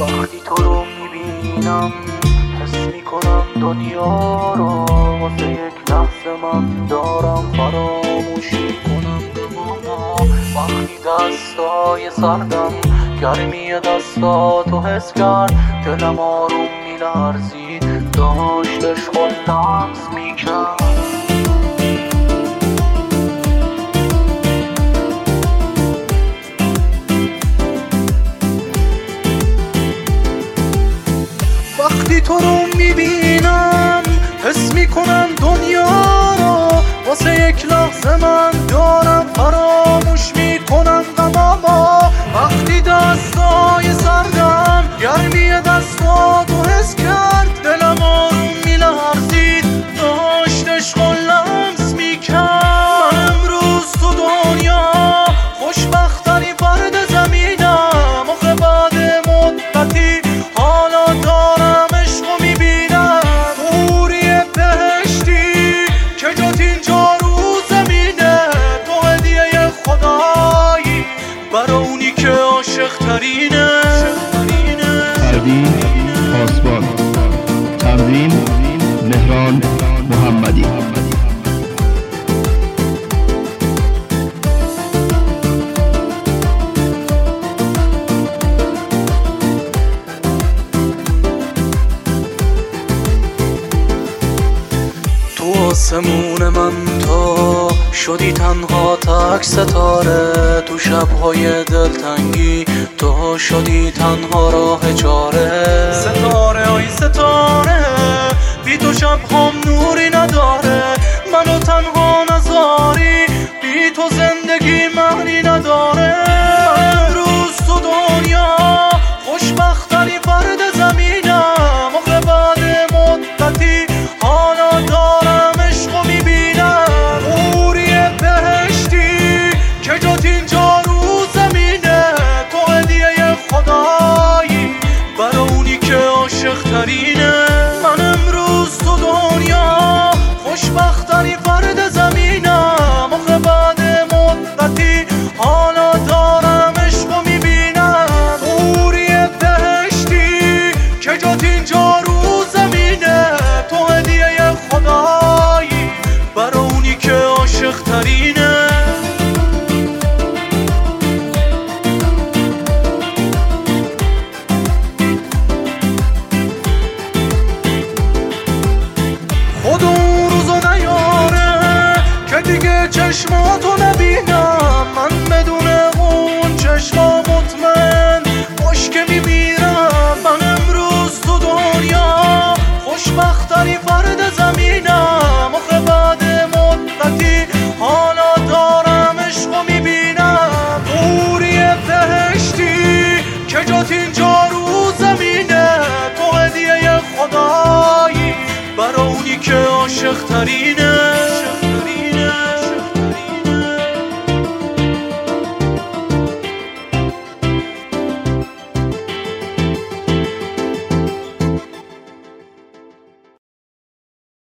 وقتی تو رو میبینم حس میکنم دنیا رو، واسه یک لحظه من دارم فراموش میکنم غمامو. وقتی دستای سردم گرمی دستاتو حس کرد، دلم آروم میلرزید، داشتش خود لمس میکرد. وقتی تو رو میبینم حس میکنم دنیا رو، واسه یک لحظه من دارم فراموش میکنم غمامو. وقتی دستای سردم گرمی دستاتو حس کرد، دلم آروم میلرزید، داشت عشق و لمس میکرد. من امروز تو دنیا خوشبخت‌ترین فرد زمینم، آخه بعد مدتی حالا دارم عشق و میبینم. حوری بهشتی که جات اینجا رو زمینه، تو هدیه خدایی برا اونی که عاشق ترینه. پروین پاسبان، تمرین مهران محمدی. تو آسمون من تو شدی تنها تک ستاره، تو شبهای دلتنگی تو شدی تنها راه چاره. ستاره ای ستاره بی تو شبهام نوری نداره، منو تنها نذاری، بی تو زندگی معنی نداره. امروز تو دنیا خوشبخت‌ترین فرد زمینم، آخه بعد مدتی حالا دارم عشق و میبینم. حوری بهشتی که جات اینجا رو زمینه، تو هدیه خدایی برا اونی که عاشق ترینه. من امروز تو دنیا خوشبخت‌ترین فرد زمینم، آخه بعد مدتی حالا دارم عشق و میبینم. حوری بهشتی که جات اینجا رو زمینه، تو هدیه خدایی برا اونی که عاشق ترینه. خود اون روزو نیاره که دیگه چشماتو نبینم، من بدون اون چشما مطمئن باش که میمیرم. من امروز تو دنیا خوشبخت‌ترین فرد زمینم، آخه بعد مدتی حالا دارم عشق و میبینم. حوری بهشتی که جات اینجا رو زمینه، تو هدیه خدایی برا اونی که عاشق ترینه.